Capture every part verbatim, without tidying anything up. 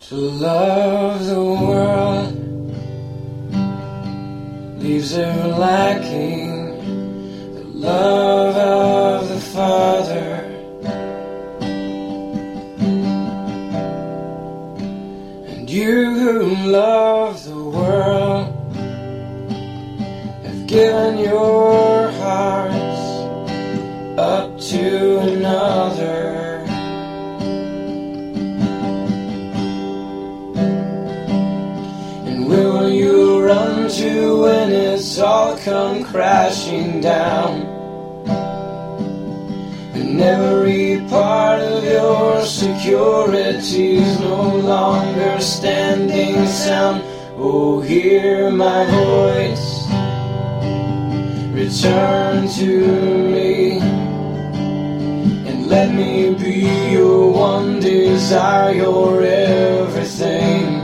To love the world leaves her lacking the love of the Father. And you who love the world have given your hearts up to another. Where will you run to when it's all come crashing down? And every part of your security's no longer standing sound. Oh, hear my voice, return to me, and let me be your one desire, your everything.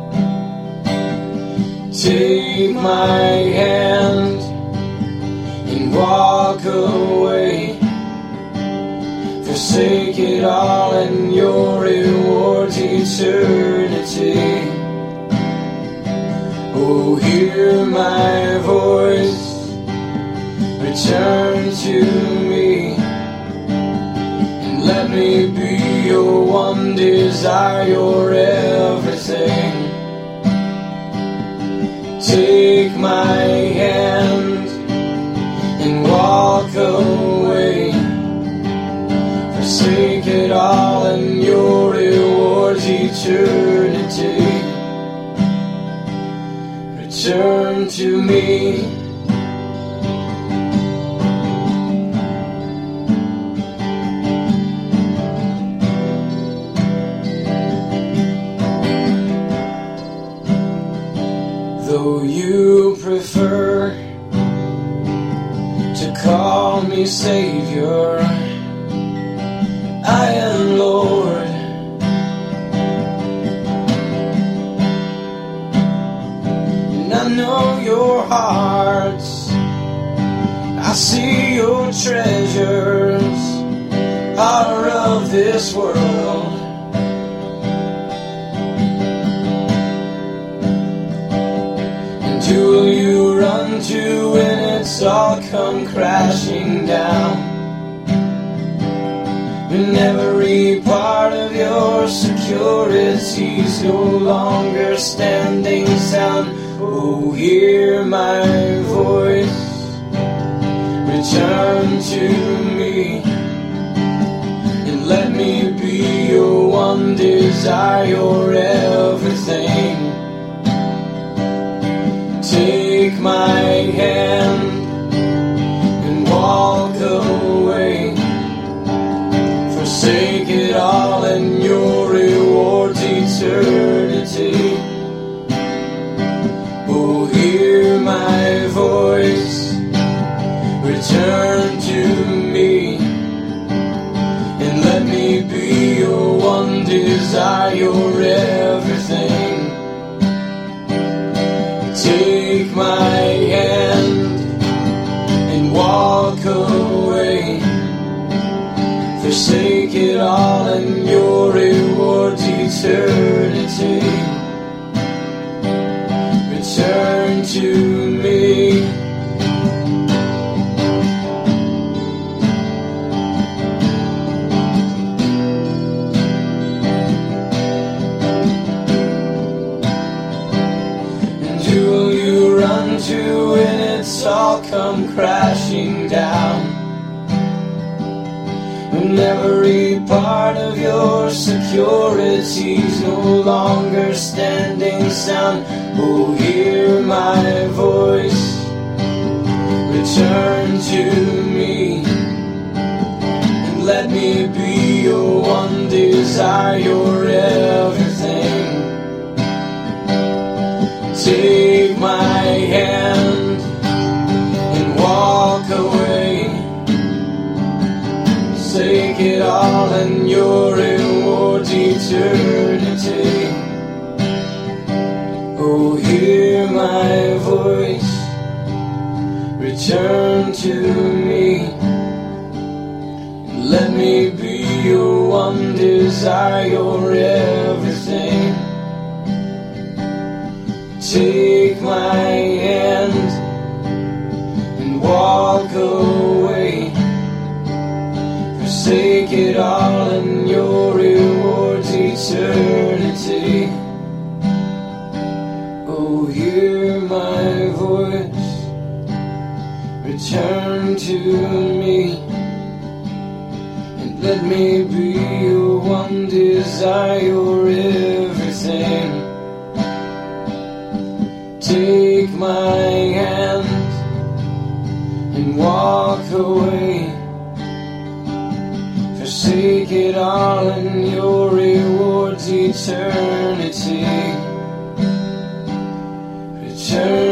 Take my hand and walk away. Forsake it all and your reward's eternity. Oh, hear my voice, return to me, and let me be your one desire, your everything. Take my hand and walk away. Forsake it all and your reward's eternity. Return to me. Though you prefer to call me Savior, I am Lord. And I know your hearts, I see your treasures are of this world. Who will you run to when it's all come crashing down? When every part of your security's no longer standing sound. Oh, hear my voice, return to me, and let me be your one desire, your everything. Take my hand and walk away. Forsake it all and your reward's eternity. Oh, hear my voice, return to me, and let me be your one desire, your everything. Take my hand and walk away. Forsake it all and your reward's eternity. Return to me. To when it's all come crashing down. When every part of your security's no longer standing sound. Oh, hear my voice, return to me, and let me be your one desire, your everything. Take my hand and walk away. Forsake it all and your reward's eternity. Oh, hear my voice, return to me, let me be your one desire, your everything. Take my hand and walk away. Forsake it all and your reward's eternity. Oh, hear my voice, return to me, and let me be your one desire, your everything. Take my hand and walk away. Forsake it all and your reward's eternity. Return